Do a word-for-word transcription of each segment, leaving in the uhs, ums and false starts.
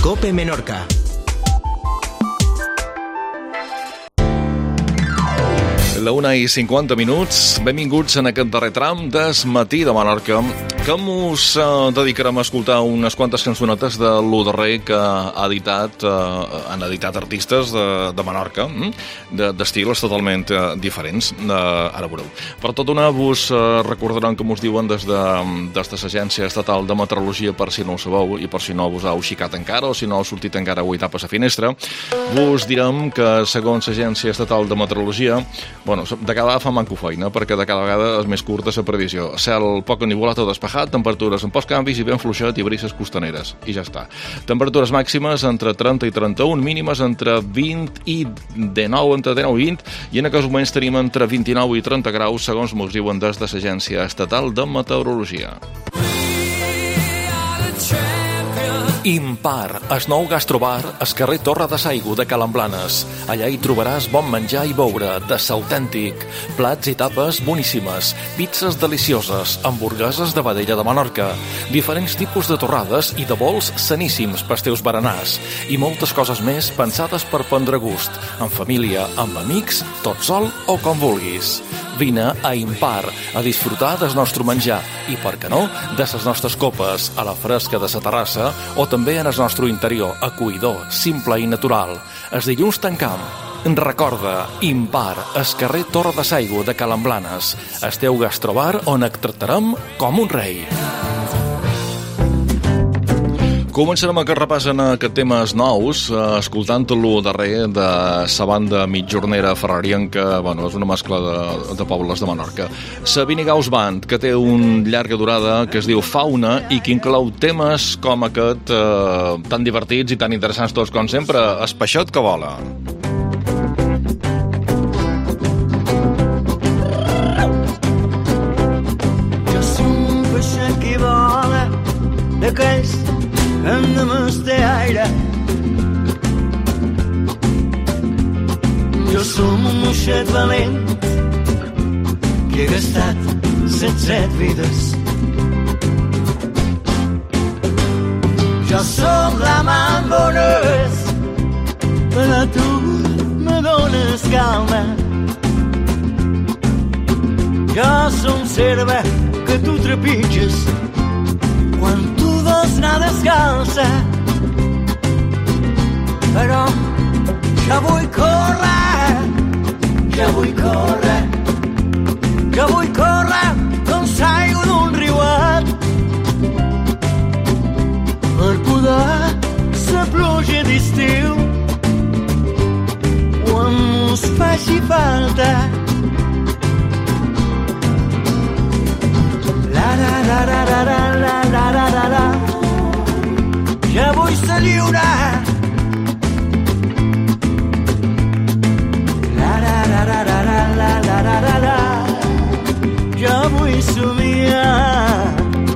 COPE Menorca. La una i cinquanta minuts. Benvinguts en aquest darrer tram d'Es Matí de Menorca, que mos eh, dedicarem a escoltar unes quantes cançonetes de lo darrer que ha editat, eh, han editat artistes de, de Menorca, d'estils totalment eh, diferents. Eh, ara veureu. Per tot una, vos eh, recordaran que mos diuen des de des de l'Agència Estatal de Meteorologia, per si no ho sabeu i per si no vos heu xicat encara o si no heu sortit encara avui tap a la finestra, vos direm que segons l'Agència Estatal de Meteorologia, bueno, de cada vegada fa manco feina, perquè de cada vegada és més curta la previsió. Cel poc enivolat o despejat, temperatures amb pocs canvis i ben fluixet i brises costaneres. I ja està. Temperatures màximes entre trenta i trenta-un, mínimes entre vint i dinou, entre dinou i vint, i en aquests moments tenim entre vint-i-nou i trenta graus, segons mos diuen des de l'Agència Estatal de Meteorologia. Impar, el nou gastrobar, al carrer Torre de Saigo de Calamblanes. Allà hi trobaràs bon menjar i beure, de s'autèntic. Plats i tapes boníssimes, pizzas delicioses, hamburgueses de vedella de Menorca, diferents tipus de torrades i de bols saníssims, pasteus berenars, i moltes coses més pensades per prendre gust, en família, amb amics, tot sol o com vulguis. Vine a Impar a disfrutar del nostre menjar i, per què no, de les nostres copes, a la fresca de la terrassa o també en el nostre interior, acollidor, simple i natural. Els dilluns tancam. Recorda, Impar, el carrer Torre de Saigo de Calamblanes. El teu gastrobar on et tractarem com un rei. Començarem aquest repàs en aquest temes nous, escoltant-lo darrer de la banda mitjornera ferrarienca, bueno, és una mescla de, de pobles de Menorca. La Vinigaus Band, que té un llarga durada que es diu Fauna i que inclou temes com aquest, eh, tan divertits i tan interessants tots com sempre, el peixet que vola. Jo som un peixet que vola, d'aquells hem de mestre aire. Jo som un moixet valent que he gastat set set vides. Jo som l'amant bonès, però tu me dones calma. Jo som serva que tu trepitges quan tu vols anar descalça. Però jo vull córrer, jo vull córrer, jo vull córrer com l'aigua d'un riuet per poder la pluja d'estiu quan mos faci falta. La la la la la la la la la la la. Ja vull ser lliure. La la la la la la la la la la la. Ja vull somiar.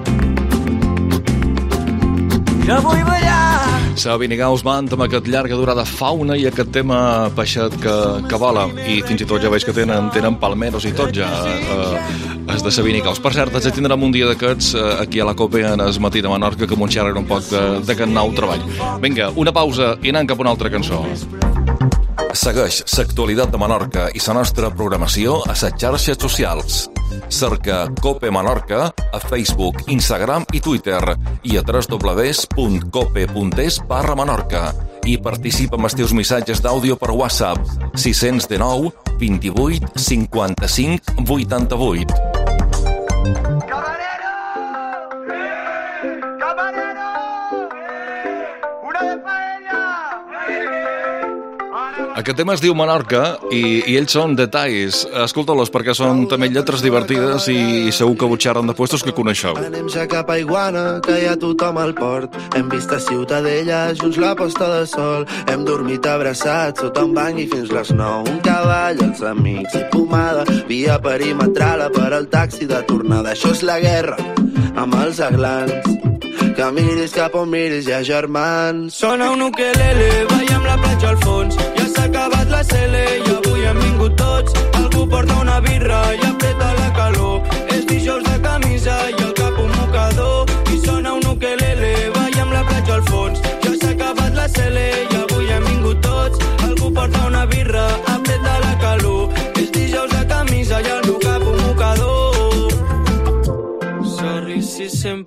Ja vull ballar. La Vinigaus Band amb aquest llarga durada Fauna i aquest tema peixet que, que vola, i fins i tot ja veig que tenen, tenen palmeros i tot ja eh, és de la Vinigaus. Per cert, ens tindrem un dia d'aquests eh, aquí a la COPE en el Matí de Menorca que m'ho xerren un poc d'aquest nou treball. Vinga, una pausa i anem cap a una altra cançó. Segueix l'actualitat de Menorca i la nostra programació a les xarxes socials. Cerca COPE Menorca a Facebook, Instagram i Twitter i a w w w punt cope punt es barra Menorca i participa amb els teus missatges d'àudio per WhatsApp sis cents dinou vint-i-vuit cinquanta-cinc vuitanta-vuit. Camarero! Eh! Camarero! Eh! Una de paella! Eh! Aquest tema es diu Menorca i, i ells són detalls. Escolta-los perquè són també lletres divertides i, i segur que butxarren de puestos que coneixeu. Anem ja cap a Iguana, que hi ha tothom al port. Hem vist a Ciutadella, junts la posta de sol. Hem dormit abraçats sota un banc i fins les nou. Un cavall, els amics i pomada. Via perimetral per al taxi de tornada. Això és la guerra amb els aglans. Que miris cap on miris, hi ha germans. Sona un ukelele, veiem la platja al fons. Ja s'ha acabat la cele i avui hem vingut tots. Algú porta una birra i apreta la calor. És dijous de camisa i al cap un mocador. I sona un ukelele, veiem la platja al fons. Ja s'ha acabat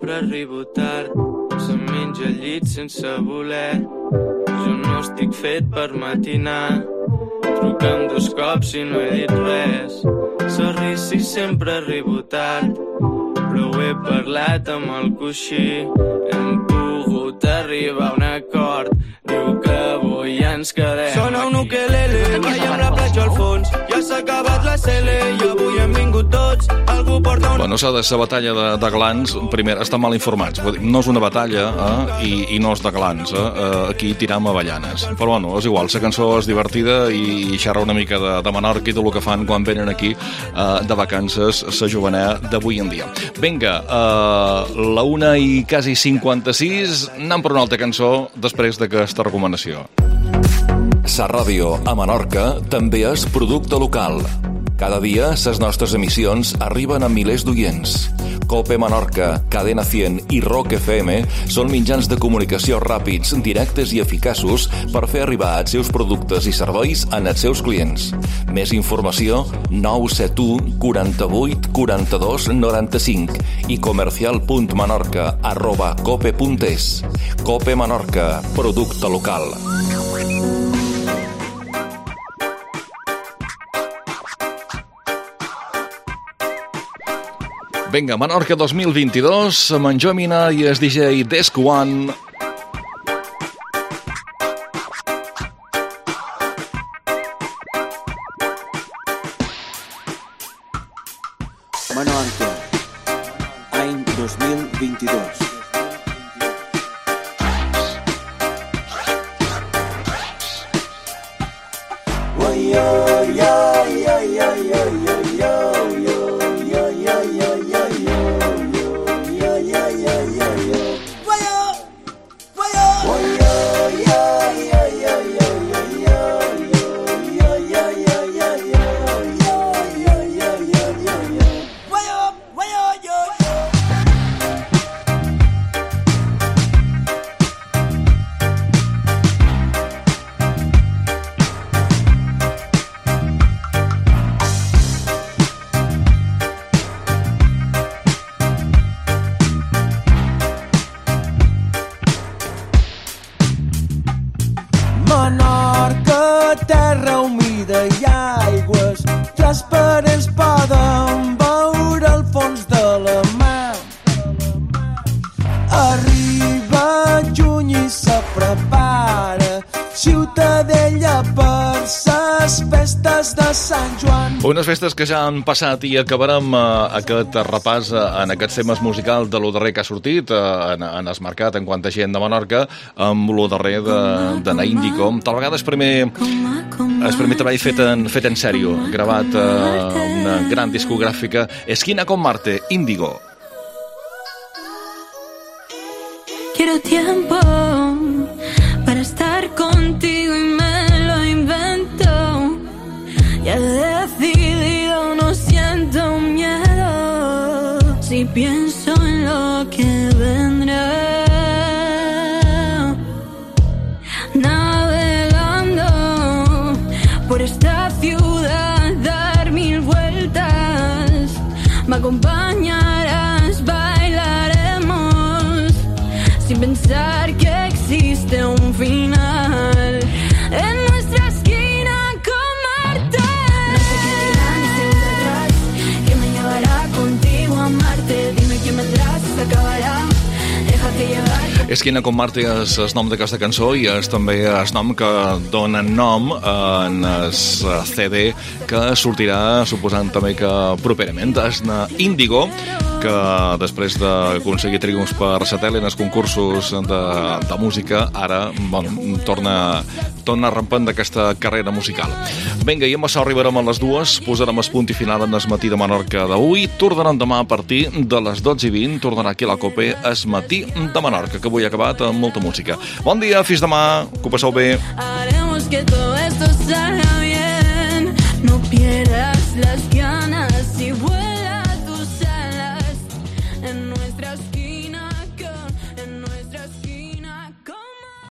sempre arribo tard. Se'm menja el llit sense voler. Jo no estic fet per matinar. Truca'm dos cops i no he dit res. S'arrissi sempre arribo tard. Però ho he parlat amb el coixí. Hem pogut arribar a un acord. Diu que avui ja ens quedem. Sona un ukelele, veiem la platja al fons. Ja s'ha acabat la cele i avui hem vingut tots. Algú porta un... Bueno, s'ha de ser batalla de, de glans. Primer, estan mal informats. No és una batalla eh? I, i no és de glans. Eh? Aquí tiram avellanes. Però bueno, és igual, la cançó és divertida i xerra una mica de, de Menorca i tot el que fan quan venen aquí eh, de vacances la jovenet d'avui en dia. Vinga, eh, la una i quasi cinquanta-sis, anem per una altra cançó després d'aquesta recomanació. Sa Ràdio a Menorca també és producte local. Cada dia les nostres emissions arriben a milers d'oients. Cope Menorca, Cadena cent i Rock F M són mitjans de comunicació ràpids, directes i eficaços per fer arribar els seus productes i serveis als seus clients. Més informació nou set u quaranta-vuit quaranta-dos noranta-cinc i comercial punt menorca arroba cope punt es. Cope Menorca, producte local. Vinga, Menorca dos mil vint-i-dos, amb en Jomina i el D J Desk One. Menorca, any dos mil vint-i-dos. Menorca, terra humida i aigües transparents poden veure el fons de la mar. Arriba juny i se prepara Ciutadella per ses festes de Sant Joan. Unes festes que ja han passat i acabarem eh, aquest repàs eh, en aquests temes musicals de lo darrer que ha sortit eh, en, en el mercat en quant a gent de Menorca amb lo darrer de, de Na Índigo. Tal vegada és primer, és primer treball fet en, fet en sèrio, gravat eh, una gran discogràfica. Esquina con Marte, Índigo. Quiero tiempo para estar contigo y me lo invento. Ya he decidido, no siento miedo. Si pienso en lo que vendrá. Navegando por esta ciudad, dar mil vueltas. Me acompañarás, bailaremos sin pensar que existe un final en nuestra esquina con Marte. No sé qué dirán ni seguro atrás, que me llevará contigo a Marte. Dime quién vendrá, si se acabará. Déjate llevar. Esquina con Marte és el nom d'aquesta cançó i és també el nom que dona nom en el C D que sortirà, suposant també que properament, és Na Índigo, que després d'aconseguir triomfs per satèl·lit en els concursos de, de música, ara bueno, torna, torna rampant d'aquesta carrera musical. Vinga, i amb això arribarem a les dues, posarem el punt i final en el matí de Menorca d'avui. Tornarem demà a partir de les dotze i vint, tornarà aquí a la Cope el matí de Menorca, que avui ha acabat amb molta música. Bon dia, fins demà, que ho passeu bé. Haremos que todo esto salga bien, no pierdas las ganas y vuelve.